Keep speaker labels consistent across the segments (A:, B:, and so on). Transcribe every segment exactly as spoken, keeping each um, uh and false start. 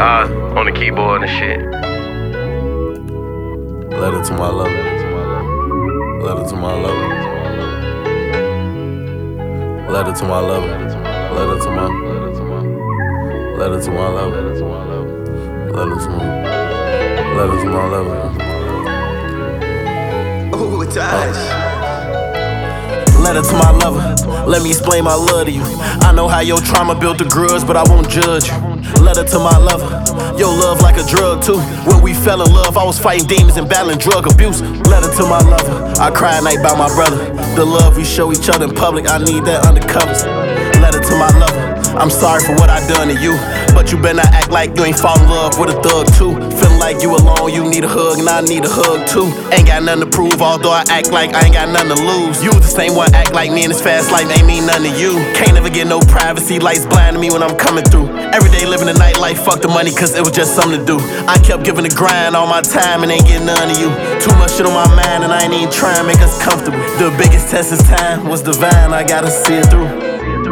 A: Nas on the keyboard and shit.
B: Letter to my lover. Letter to my lover. Letter to my lover. Letter to my. Letter to my lover. Letter to my. Letter to my lover.
C: Oh, Taj.
B: Letter to my lover, let me explain my love to you. I know how your trauma built the grudge, but I won't judge you. Letter to my lover, your love like a drug too. When we fell in love, I was fighting demons and battling drug abuse. Letter to my lover, I cry at night about my brother. The love we show each other in public, I need that undercovers. Letter to my lover, I'm sorry for what I done to you, but you better not act like you ain't fall in love with a thug too. Feeling like you alone, you need a hug, and I need a hug too. Ain't got nothing to prove, although I act like I ain't got nothing to lose. You the same one act like me in this fast life, ain't mean nothing to you. Can't never get no privacy, lights blinding me when I'm coming through. Every day living the nightlife, fuck the money, cause it was just something to do. I kept giving the grind all my time and ain't getting none of you. Too much shit on my mind and I ain't even trying to make us comfortable. The biggest test this time was divine, I gotta see it through.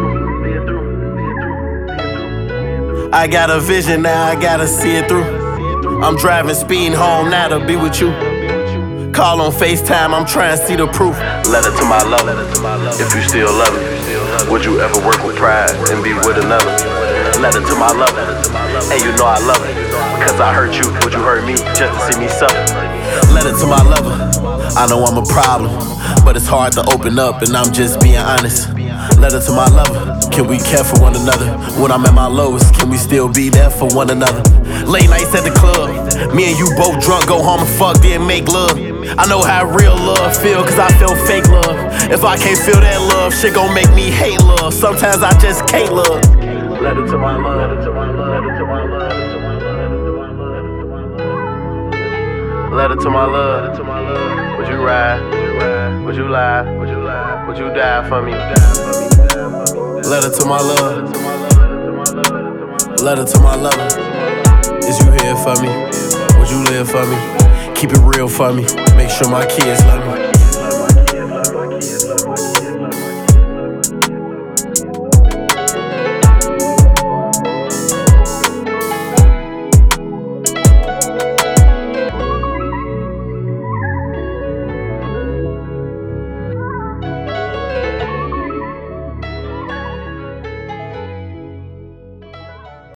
B: I got a vision now, I gotta see it through. I'm driving, speeding home now to be with you. Call on FaceTime, I'm trying to see the proof. Letter to my lover, if you still love me, would you ever work with pride and be with another? Letter to my lover, and you know I love it, cause I hurt you, would you hurt me just to see me suffer? Letter to my lover, I know I'm a problem, but it's hard to open up and I'm just being honest. Letter to my lover, can we care for one another? When I'm at my lowest, can we still be there for one another? Late nights at the club, me and you both drunk, go home and fuck, then make love. I know how real love feel, cause I feel fake love. If I can't feel that love, shit gon' make me hate love. Sometimes I just can't love. Letter to my love, letter to my love, letter to my love, letter to my love, letter to my love. Would you ride? Would you lie? Would you lie? Would you die for me? Letter to my love, letter to my lover. Is you here for me? Would you live for me? Keep it real for me. Make sure my kids love me.